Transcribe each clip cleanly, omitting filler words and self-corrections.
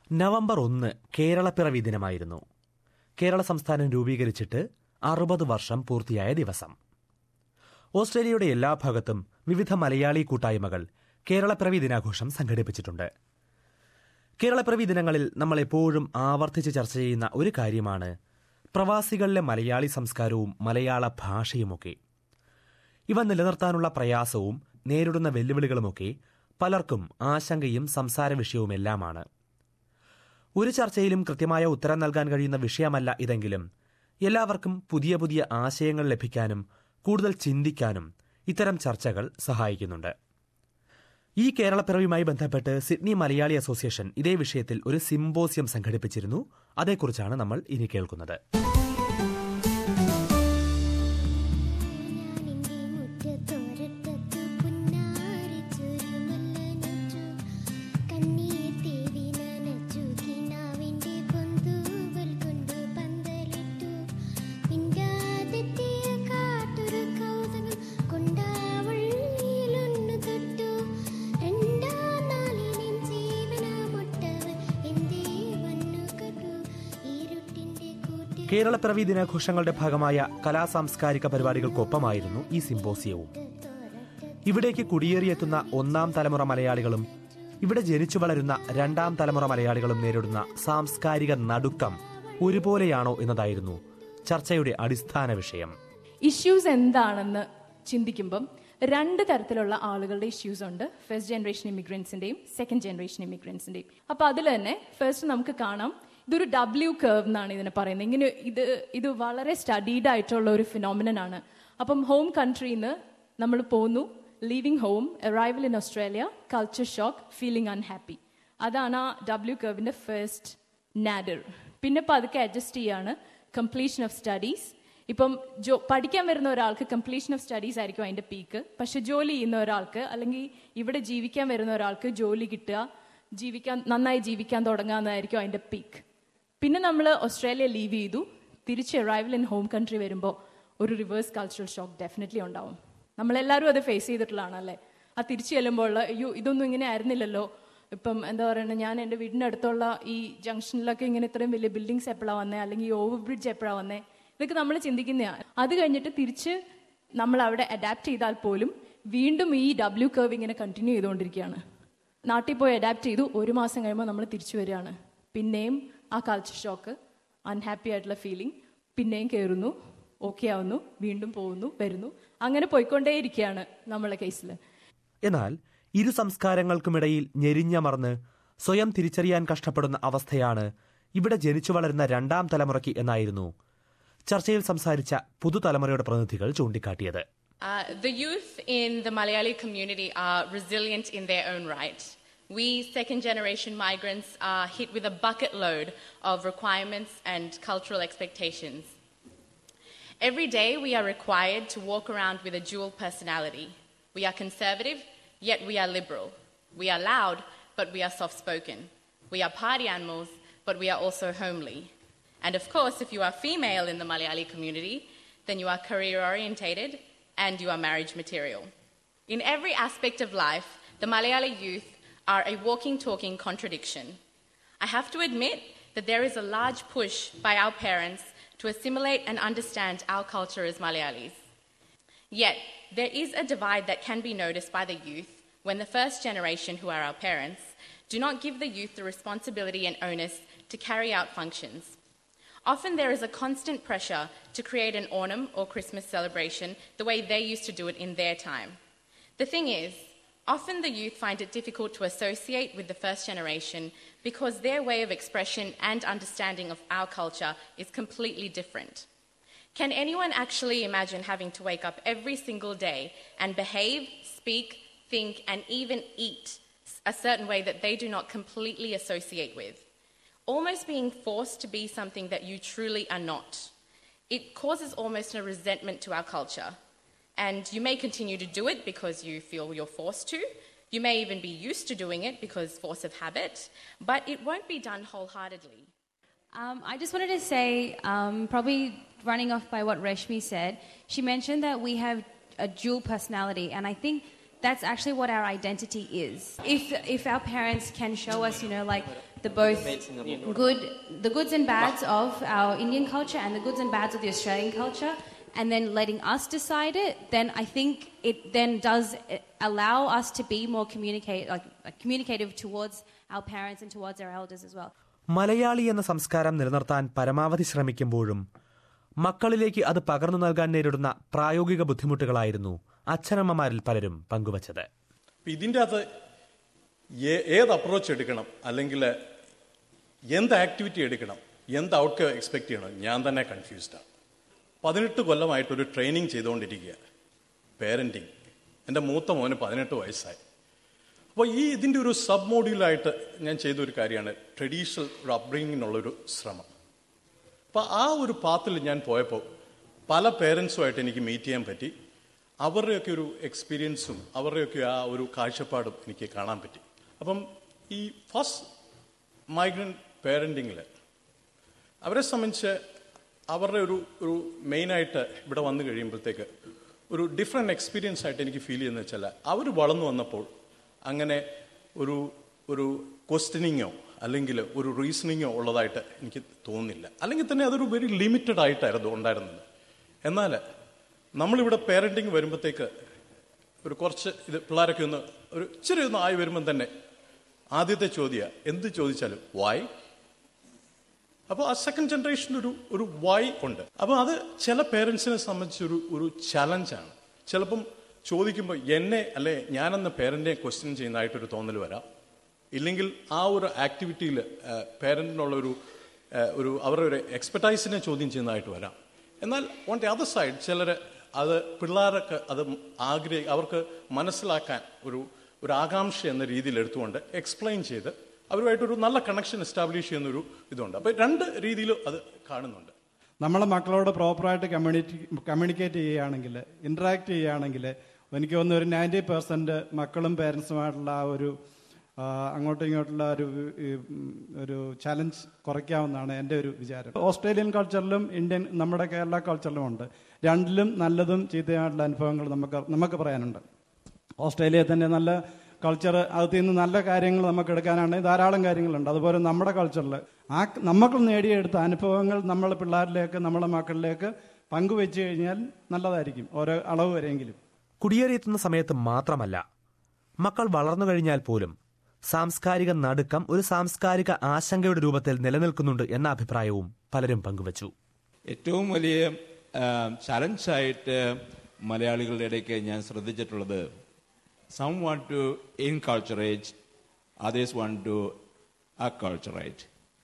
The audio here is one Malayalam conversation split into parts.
നവംബർ 1 കേരളപ്പിറവി ദിനമായിരുന്നു. കേരള സംസ്ഥാനം രൂപീകരിച്ചിട്ട് 60 വർഷം പൂർത്തിയായ ദിവസം. ഓസ്ട്രേലിയയുടെ എല്ലാ ഭാഗത്തും വിവിധ മലയാളി കൂട്ടായ്മകൾ കേരളപ്പിറവി ദിനാഘോഷം സംഘടിപ്പിച്ചിട്ടുണ്ട്. കേരളപ്പിറവി ദിനങ്ങളിൽ നമ്മൾ എപ്പോഴും ആവർത്തിച്ച് ചർച്ച ചെയ്യുന്ന ഒരു കാര്യമാണ് പ്രവാസികളിലെ മലയാളി സംസ്കാരവും മലയാള ഭാഷയുമൊക്കെ. ഇവ നിലനിർത്താനുള്ള പ്രയാസവും നേരിടുന്ന വെല്ലുവിളികളുമൊക്കെ പലർക്കും ആശങ്കയും സംസാര വിഷയവുമെല്ലാമാണ്. ഒരു ചർച്ചയിലും കൃത്യമായ ഉത്തരം നൽകാൻ കഴിയുന്ന വിഷയമല്ല ഇതെങ്കിലും എല്ലാവർക്കും പുതിയ പുതിയ ആശയങ്ങൾ ലഭിക്കാനും കൂടുതൽ ചിന്തിക്കാനും ഇത്തരം ചർച്ചകൾ സഹായിക്കുന്നുണ്ട്. ഈ കേരളപ്പിറവിയുമായി ബന്ധപ്പെട്ട് സിഡ്നി മലയാളി അസോസിയേഷൻ ഇതേ വിഷയത്തിൽ ഒരു സിംപോസിയം സംഘടിപ്പിച്ചിരുന്നു. അതേക്കുറിച്ചാണ് നമ്മൾ ഇനി കേൾക്കുന്നത്. കേരളപ്പിറവി ദിനാഘോഷങ്ങളുടെ ഭാഗമായ കലാസാംസ്കാരിക പരിപാടികൾക്കൊപ്പമായിരുന്നു ഈ സിംപോസിയവും. ഇവിടേക്ക് കുടിയേറിയെത്തുന്ന ഒന്നാം തലമുറ മലയാളികളും ഇവിടെ ജനിച്ചു വളരുന്ന രണ്ടാം തലമുറ മലയാളികളും നേരിടുന്ന സാംസ്കാരിക നടുക്കം ഒരുപോലെയാണോ എന്നതായിരുന്നു ചർച്ചയുടെ അടിസ്ഥാന വിഷയം. ഇഷ്യൂസ് എന്താണെന്ന് ചിന്തിക്കുമ്പം രണ്ട് തരത്തിലുള്ള ആളുകളുടെ ഇഷ്യൂസ് ഉണ്ട്. ഫസ്റ്റ് ജനറേഷൻ ഇമിഗ്രൻസിന്റെയും സെക്കൻഡ് ജനറേഷൻ ഇമിഗ്രൻസിന്റെയും. അപ്പൊ അതിൽ തന്നെ ഫസ്റ്റ് നമുക്ക് കാണാം, ഇതൊരു W കർവ് എന്നാണ് ഇതിനെ പറയുന്നത്. ഇങ്ങനെ ഇത് വളരെ സ്റ്റഡീഡ് ആയിട്ടുള്ള ഒരു ഫിനോമിനൻ ആണ്. അപ്പം ഹോം കൺട്രിയിൽ നിന്ന് നമ്മൾ പോന്നു, leaving home, arrival in Australia, culture shock, feeling unhappy. അതാണ് ആ W കർവിന്റെ ഫസ്റ്റ് നാഡർ. പിന്നെ പതുക്കെ അഡ്ജസ്റ്റ് ചെയ്യാണ് കംപ്ലീഷൻ ഓഫ് സ്റ്റഡീസ്. ഇപ്പം പഠിക്കാൻ വരുന്ന ഒരാൾക്ക് കംപ്ലീഷൻ ഓഫ് സ്റ്റഡീസ് ആയിരിക്കും അതിന്റെ പീക്ക്. പക്ഷെ ജോലി ചെയ്യുന്ന ഒരാൾക്ക് അല്ലെങ്കിൽ ഇവിടെ ജീവിക്കാൻ വരുന്ന ഒരാൾക്ക് ജോലി കിട്ടുക, നന്നായി ജീവിക്കാൻ തുടങ്ങാമെന്നായിരിക്കും അതിന്റെ പീക്ക്. പിന്നെ നമ്മൾ ഓസ്ട്രേലിയ ലീവ് ചെയ്തു, തിരിച്ച് അറൈവൽ ഇൻ ഹോം കൺട്രി വരുമ്പോൾ ഒരു റിവേഴ്സ് കൾച്ചറൽ ഷോക്ക് ഡെഫിനറ്റ്ലി ഉണ്ടാവും. നമ്മളെല്ലാവരും അത് ഫേസ് ചെയ്തിട്ടുള്ളതാണല്ലേ. ആ തിരിച്ചു ചെല്ലുമ്പോൾ അയ്യോ ഇതൊന്നും ഇങ്ങനെ ആയിരുന്നില്ലല്ലോ, ഇപ്പം എന്താ പറയുക, ഞാൻ എൻ്റെ വീടിൻ്റെ അടുത്തുള്ള ഈ ജംഗ്ഷനിലൊക്കെ ഇങ്ങനെ ഇത്രയും വലിയ ബിൽഡിങ്സ് എപ്പോഴാണ് വന്നേ, അല്ലെങ്കിൽ ഈ ഓവർ ബ്രിഡ്ജ് എപ്പോഴാണ് വന്നേ, ഇതൊക്കെ നമ്മൾ ചിന്തിക്കുന്നതാണ്. അത് കഴിഞ്ഞിട്ട് തിരിച്ച് നമ്മൾ അവിടെ അഡാപ്റ്റ് ചെയ്താൽ പോലും വീണ്ടും ഈ W കർവ് ഇങ്ങനെ കണ്ടിന്യൂ ചെയ്തുകൊണ്ടിരിക്കുകയാണ്. നാട്ടിൽ പോയി അഡാപ്റ്റ് ചെയ്തു, 1 മാസം കഴിയുമ്പോൾ നമ്മൾ തിരിച്ചു വരികയാണ്. പിന്നെയും ആ കൾച്ചർ ഷോക്ക്, അൺഹാപ്പി ആയിട്ടുള്ള ഫീലിംഗ് പിന്നെയും കയറുന്നു, ഓക്കെ ആവുന്നു, വീണ്ടും പോകുന്നു, വരുന്നു, അങ്ങനെ പോയിക്കൊണ്ടേയിരിക്കുകയാണ് നമ്മളെ കേസിൽ. എന്നാൽ ഇരു സംസ്കാരങ്ങൾക്കുമിടയിൽ ഞെരിഞ്ഞമർന്ന് സ്വയം തിരിച്ചറിയാൻ കഷ്ടപ്പെടുന്ന അവസ്ഥയാണ് ഇവിടെ ജനിച്ചു വളരുന്ന രണ്ടാം തലമുറയ്ക്ക് എന്നായിരുന്നു ചർച്ചയിൽ സംസാരിച്ച പുതുതലമുറയുടെ പ്രതിനിധികൾ ചൂണ്ടിക്കാട്ടിയത്. The youth in the Malayali community are resilient in their own right. We second-generation migrants are hit with a bucket load of requirements and cultural expectations. Every day we are required to walk around with a dual personality. We are conservative, yet we are liberal. We are loud, but we are soft-spoken. We are party animals, but we are also homely. And of course, if you are female in the Malayali community, then you are career-orientated and you are marriage material. In every aspect of life, the Malayali youth are a walking, talking contradiction. I have to admit that there is a large push by our parents to assimilate and understand our culture as Malayalis. Yet, there is a divide that can be noticed by the youth when the first generation, who are our parents, do not give the youth the responsibility and onus to carry out functions. Often there is a constant pressure to create an Onam or Christmas celebration the way they used to do it in their time. The thing is, often the youth find it difficult to associate with the first generation because their way of expression and understanding of our culture is completely different. Can anyone actually imagine having to wake up every single day and behave, speak, think, and even eat a certain way that they do not completely associate with? Almost being forced to be something that you truly are not. It causes almost a resentment to our culture. And you may continue to do it because you feel you're forced to. You may even be used to doing it because force of habit, but it won't be done wholeheartedly. I just wanted to say, probably running off by what Reshmi said, she mentioned that we have a dual personality, and I think that's actually what our identity is. If our parents can show us, like the goods and bads of our Indian culture and the goods and bads of the Australian culture, and then letting us decide it, then I think it then does allow us to be more communicative towards our parents and towards our elders as well. Malayali എന്ന സംസ്കാരം നിലനിർത്താൻ പരമാവധി ശ്രമിക്കുമ്പോഴും മക്കളിലേക്ക് അത് പകർന്നു നൽകാൻ നേരിടുന്ന പ്രായോഗിക ബുദ്ധിമുട്ടുകളായിരുന്നു അച്ഛനമ്മമാരിൽ പലരും പങ്കുവച്ചത്. ഇതിൻ്റെ അകത്ത് ഏത് അപ്രോച്ച് എടുക്കണം, അല്ലെങ്കിൽ എന്ത് ആക്ടിവിറ്റി എടുക്കണം, എന്ത് ഔട്ട്കം എക്സ്പെക്ട് ചെയ്യണം, ഞാൻ തന്നെ കൺഫ്യൂസ്ഡാണ്. 18 കൊല്ലമായിട്ടൊരു ട്രെയിനിങ് ചെയ്തുകൊണ്ടിരിക്കുക, പേരൻറ്റിങ്. എൻ്റെ മൂത്ത മോന് 18 വയസ്സായി. അപ്പോൾ ഇതിൻ്റെ ഒരു സബ് മോഡ്യൂളായിട്ട് ഞാൻ ചെയ്തൊരു കാര്യമാണ് ട്രഡീഷണൽ ഒരു അപ്ബ്രിങ്ങിനുള്ളൊരു ശ്രമം. അപ്പോൾ ആ ഒരു പാത്തിൽ ഞാൻ പോയപ്പോൾ പല പേരൻസുമായിട്ട് എനിക്ക് മീറ്റ് ചെയ്യാൻ പറ്റി. അവരുടെയൊക്കെ ഒരു എക്സ്പീരിയൻസും അവരുടെയൊക്കെ ആ ഒരു കാഴ്ചപ്പാടും എനിക്ക് കാണാൻ പറ്റി. അപ്പം ഈ ഫസ്റ്റ് മൈഗ്രൻ്റ് പേരൻറ്റിങ്ങിൽ അവരെ സംബന്ധിച്ച് അവരുടെ ഒരു മെയിനായിട്ട് ഇവിടെ വന്നു കഴിയുമ്പോഴത്തേക്ക് ഒരു ഡിഫറെൻ്റ് എക്സ്പീരിയൻസ് ആയിട്ട് എനിക്ക് ഫീൽ ചെയ്യുന്നത് വെച്ചാൽ അവർ വളർന്നു വന്നപ്പോൾ അങ്ങനെ ഒരു ക്വസ്റ്റ്യനിങ്ങോ അല്ലെങ്കിൽ ഒരു റീസണിങ്ങോ ഉള്ളതായിട്ട് എനിക്ക് തോന്നുന്നില്ല. അല്ലെങ്കിൽ തന്നെ അതൊരു വെരി ലിമിറ്റഡ് ആയിട്ടായിരുന്നു ഉണ്ടായിരുന്നത്. എന്നാൽ നമ്മളിവിടെ പേരൻറ്റിങ് വരുമ്പോഴത്തേക്ക് ഒരു കുറച്ച് പിള്ളേരൊക്കെ ഒരു ഇച്ചിരി ആയി വരുമ്പം തന്നെ ആദ്യത്തെ ചോദ്യം എന്ത് ചോദിച്ചാലും വൈ. അപ്പോൾ ആ സെക്കൻഡ് ജനറേഷന് ഒരു വൈ ഉണ്ട്. അപ്പോൾ അത് ചില പേരൻസിനെ സംബന്ധിച്ച് ഒരു ചലഞ്ചാണ്. ചിലപ്പം ചോദിക്കുമ്പോൾ എന്നെ അല്ലെ ഞാനെന്ന പേരൻറ്റിനെ ക്വസ്റ്റ്യൻ ചെയ്യുന്നതായിട്ടൊരു തോന്നൽ വരാം. ഇല്ലെങ്കിൽ ആ ഒരു ആക്ടിവിറ്റിയിൽ പേരൻറ്റിനുള്ള അവരുടെ ഒരു എക്സ്പെർട്ടൈസിനെ ചോദ്യം ചെയ്യുന്നതായിട്ട് വരാം. എന്നാൽ ഓൺ ദി അതർ സൈഡ് ചിലർ അത് പിള്ളേർക്ക് അത് അവർക്ക് മനസ്സിലാക്കാൻ ഒരു ആകാംക്ഷ എന്ന രീതിയിൽ എടുത്തുകൊണ്ട് എക്സ്പ്ലെയിൻ ചെയ്ത് അവരുമായിട്ടൊരു നല്ല കണക്ഷൻ എസ്റ്റാബ്ലിഷ് ചെയ്യുന്നൊരു ഇതുണ്ട്. അപ്പോൾ രണ്ട് രീതിയിലും അത് കാണുന്നുണ്ട്. നമ്മളെ മക്കളോട് പ്രോപ്പറായിട്ട് കമ്മ്യൂണിക്കേറ്റ് ചെയ്യുകയാണെങ്കിൽ, ഇൻട്രാക്ട് ചെയ്യുകയാണെങ്കിൽ എനിക്ക് തോന്നുന്നു ഒരു 90% മക്കളും പേരൻസുമായിട്ടുള്ള ആ ഒരു അങ്ങോട്ടും ഇങ്ങോട്ടുള്ള ഒരു ചലഞ്ച് കുറയ്ക്കാവുന്നതാണ് എൻ്റെ ഒരു വിചാരം. ഓസ്ട്രേലിയൻ കൾച്ചറിലും നമ്മുടെ കേരള കൾച്ചറിലും ഉണ്ട്. രണ്ടിലും നല്ലതും ചീത്തയായിട്ടുള്ള അനുഭവങ്ങൾ നമുക്ക് പറയാനുണ്ട്. ഓസ്ട്രേലിയയിൽ തന്നെ നല്ല കൾച്ചർ, അതിൽ നിന്ന് നല്ല കാര്യങ്ങൾ നമുക്ക് എടുക്കാനാണ് ധാരാളം കാര്യങ്ങളുണ്ട്. അതുപോലെ നമ്മുടെ കൾച്ചറിൽ നമുക്ക് നേടിയെടുത്ത അനുഭവങ്ങൾ നമ്മളെ പിള്ളേരിലേക്ക്, നമ്മളെ മക്കളിലേക്ക് പങ്കുവെച്ച് കഴിഞ്ഞാൽ നല്ലതായിരിക്കും, ഓരോ അളവ് വരെയെങ്കിലും. കുടിയേറിയെത്തുന്ന സമയത്ത് മാത്രമല്ല, മക്കൾ വളർന്നു കഴിഞ്ഞാൽ പോലും സാംസ്കാരിക നടുക്കം ഒരു സാംസ്കാരിക ആശങ്കയുടെ രൂപത്തിൽ നിലനിൽക്കുന്നുണ്ട് എന്ന അഭിപ്രായവും പലരും പങ്കുവച്ചു. ഏറ്റവും വലിയ ചലഞ്ചായിട്ട് മലയാളികളുടെ ഇടയ്ക്ക് ഞാൻ ശ്രദ്ധിച്ചിട്ടുള്ളത്, some want to inculturate, others want to acculturate.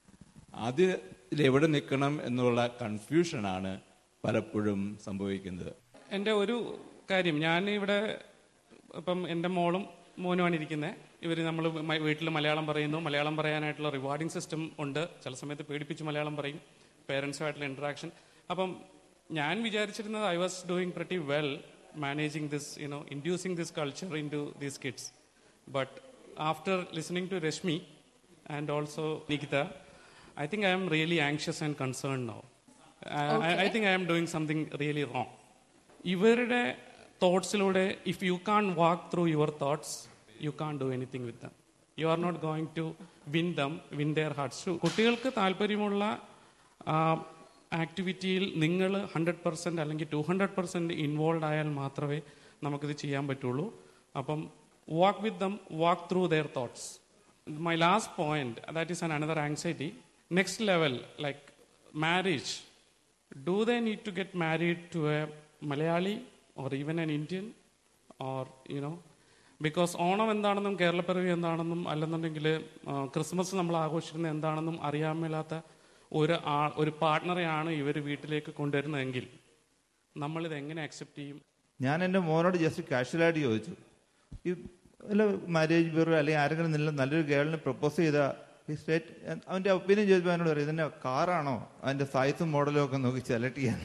അതിലെവിടെ നിൽക്കണം എന്നുള്ള കൺഫ്യൂഷനാണ് പലപ്പോഴും സംഭവിക്കുന്നത്. എൻ്റെ ഒരു കാര്യം, ഞാൻ ഇവിടെ ഇപ്പം എൻ്റെ മോളും മോനുമാണ് ഇരിക്കുന്നത്. നമ്മൾ വീട്ടിൽ മലയാളം പറയുന്നു. മലയാളം പറയാനായിട്ടുള്ള റിവാർഡിംഗ് സിസ്റ്റം ഉണ്ട്. ചില സമയത്ത് പേടിപ്പിച്ച് മലയാളം പറയും, പേരൻസുമായിട്ടുള്ള ഇൻട്രാക്ഷൻ. അപ്പം ഞാൻ വിചാരിച്ചിരുന്നത് I was doing pretty well managing this, inducing this culture into these kids. But after listening to Rashmi and also Nikita, I think I am really anxious and concerned now. I think I am doing something really wrong. Ivarude thoughtsilode, if you can't walk through your thoughts, you can't do anything with them. You are not going to win their hearts. കുട്ടികൾക്ക് താല്പര്യമുള്ള ആക്ടിവിറ്റിയിൽ നിങ്ങൾ 100% അല്ലെങ്കിൽ 200% ഇൻവോൾവ് ആയാൽ മാത്രമേ നമുക്കിത് ചെയ്യാൻ പറ്റുള്ളൂ. അപ്പം walk with them, walk through their thoughts. My last point, that is another anxiety. Next level, like marriage. Do they need to get married to a Malayali or even an Indian or because Onam എന്താണെന്നും കേരളപ്പിറവി എന്താണെന്നും അല്ലെന്നുണ്ടെങ്കിൽ ക്രിസ്മസ് നമ്മൾ ആഘോഷിക്കുന്നത് എന്താണെന്നും അറിയാൻ മേലാത്ത ഒരു പാർട്ട്ണറെയാണ് ഇവർ വീട്ടിലേക്ക് കൊണ്ടുവരുന്നതെങ്കിൽ നമ്മളിത് എങ്ങനെ അക്സെപ്റ്റ് ചെയ്യും? ഞാൻ എൻ്റെ മോനോട് ജസ്റ്റ് കാഷ്വലായിട്ട് ചോദിച്ചു, ഈ വല്ല മാരേജ് ബ്യൂറോ അല്ലെങ്കിൽ ആരെങ്കിലും നല്ലൊരു ഗേളിനെ പ്രപ്പോസ് ചെയ്താൽ അവൻ്റെ ഒപ്പീനിയൻ ചോദിച്ചപ്പോൾ എന്നോട് പറയും, ഇതിൻ്റെ കാറാണോ അതിൻ്റെ സൈസും മോഡലും ഒക്കെ നോക്കി സെലക്ട് ചെയ്യാൻ.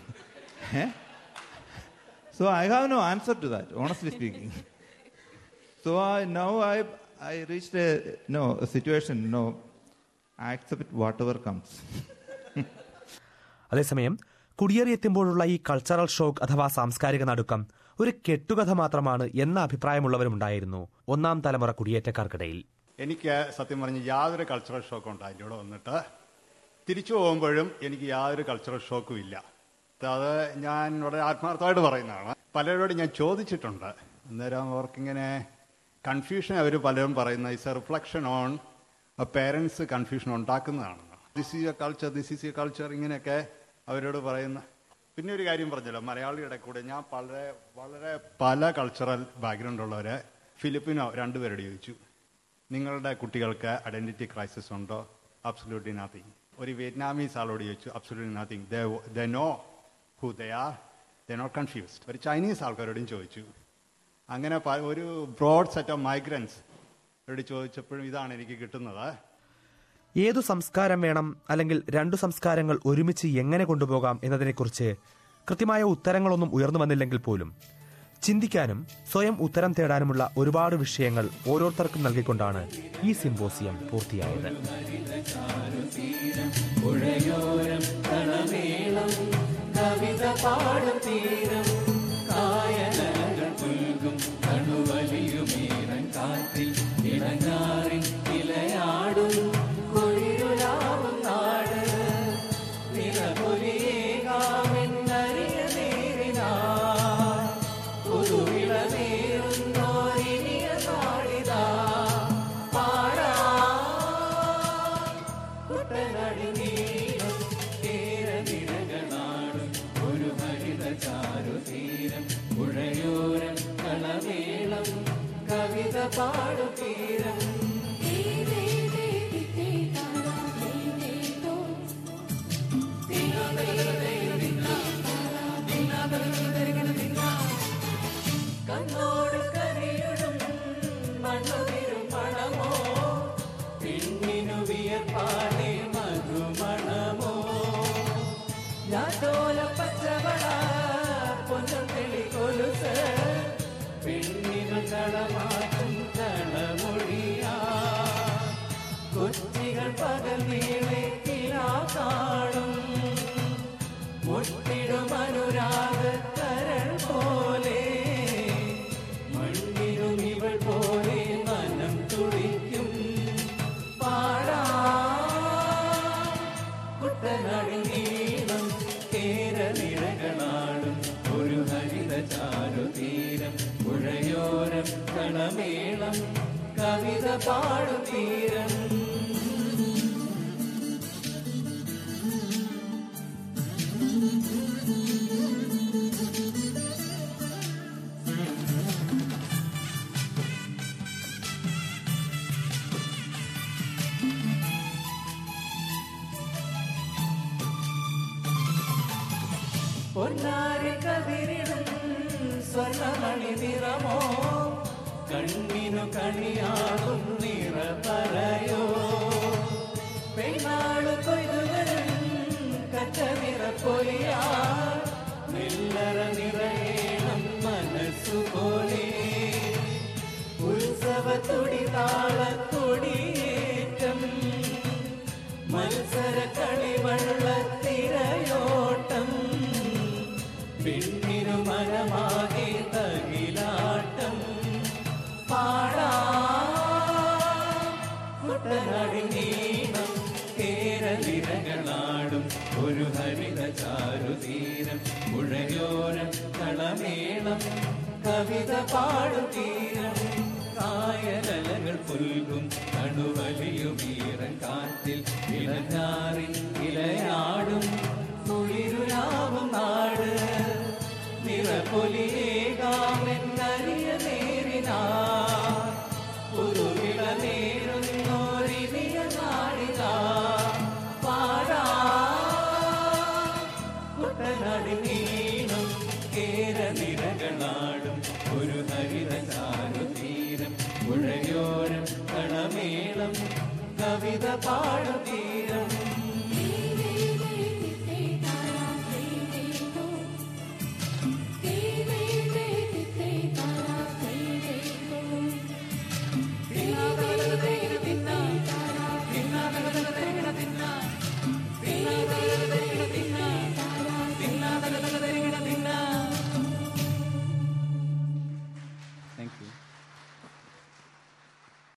So I have no answer to that, honestly speaking. So now I reached a situation, I accept whatever comes. അതേസമയം കുടിയേറിയെത്തുമ്പോഴുള്ള ഈ കൾച്ചറൽ ഷോക്ക് അഥവാ സാംസ്കാരിക നടുക്കം ഒരു കെട്ടുകഥ മാത്രമാണ് എന്ന അഭിപ്രായമുള്ളവരുമുണ്ടായിരുന്നു ഒന്നാം തലമുറ കുടിയേറ്റക്കാർക്കിടയിൽ. എനിക്ക് സത്യം പറഞ്ഞ് യാതൊരു കൾച്ചറൽ ഷോക്കും ഉണ്ടായില്ല. ഇവിടെ വന്നിട്ട് തിരിച്ചു പോകുമ്പോഴും എനിക്ക് യാതൊരു കൾച്ചറൽ ഷോക്കും ഇല്ല. അത് ഞാൻ വളരെ ആത്മാർത്ഥമായിട്ട് പറയുന്നതാണ്. പലരോടും ഞാൻ ചോദിച്ചിട്ടുണ്ട്. അന്നേരം അവർക്കിങ്ങനെ കൺഫ്യൂഷൻ അവർ പലരും പറയുന്നത് it's a reflection on parents confusion ഉണ്ടാക്കുന്നതാണെന്ന്. This is a culture, this is a culture, ഇങ്ങനെയൊക്കെ അവരോട് പറയുന്ന. പിന്നെ ഒരു കാര്യം പറഞ്ഞല്ലോ, മലയാളിയുടെ കൂടെ ഞാൻ വളരെ പല കൾച്ചറൽ ബാക്ക്ഗ്രൗണ്ട് ഉള്ളവരെ ഫിലിപ്പിനോ രണ്ടുപേരോട് ചോദിച്ചു, നിങ്ങളുടെ കുട്ടികൾക്ക് ഐഡന്റിറ്റി ക്രൈസിസ് ഉണ്ടോ? Absolutely nothing. ഒരു വിയറ്റ്നാമീസ് ആളോട് ചോദിച്ചു, absolutely nothing. They know who they are, they not confused. ഒരു ചൈനീസ് ആൾക്കാരോടും ചോദിച്ചു. അങ്ങനെ ഒരു ബ്രോഡ് സെറ്റ് ഓഫ് മൈഗ്രൻസ് അവരോട് ചോദിച്ചപ്പോഴും ഇതാണ് എനിക്ക് കിട്ടുന്നത്. ഏതു സംസ്കാരം വേണം, അല്ലെങ്കിൽ രണ്ടു സംസ്കാരങ്ങൾ ഒരുമിച്ച് എങ്ങനെ കൊണ്ടുപോകാം എന്നതിനെക്കുറിച്ച് കൃത്യമായ ഉത്തരങ്ങളൊന്നും ഉയർന്നു വന്നില്ലെങ്കിൽ പോലും ചിന്തിക്കാനും സ്വയം ഉത്തരം തേടാനുമുള്ള ഒരുപാട് വിഷയങ്ങൾ ഓരോരുത്തർക്കും നൽകിക്കൊണ്ടാണ് ഈ സിംപോസിയം പൂർത്തിയായത്. കണ്ണിനു കണിയാകും നിറ പറയോ പെണ്ണാളു കൊയ്തുകളും കച്ച നിറ പൊലിയാ നെല്ലറ നിറയേണം മനസ്സുപോലെ ഉത്സവ തുടി താളത്തൊടിയേറ്റം മത്സര കളിവള്ള തിരയോട്ടം പെണ്ണിനു മനമാകെ തകിലാട്ടം കുട്ടനാടിനീണം കേരളിരകളാടും ഒരു ഹരിത ചാരുതീരം പുഴയോരം കളമേളം കവിത പാടുതീരം കായലകൾ പുൽകും കടുവലിയുമീറൻ കാറ്റിൽ ഇളഞ്ഞാറിൻ ഇലയാടും കുളിരുലാവും നാട് നിറപൊലിയേകാമെന്നറിയ നേരിനാ പുതുവിള നേരുന്നോരിനിയ നാടിനാ പാടാ കുട്ടനാടിനീണം കേരനിരകളാടും ഒരു ഹരിത ചാരുതീരം പുഴയോരം കളമേളം കവിത പാടുതീരം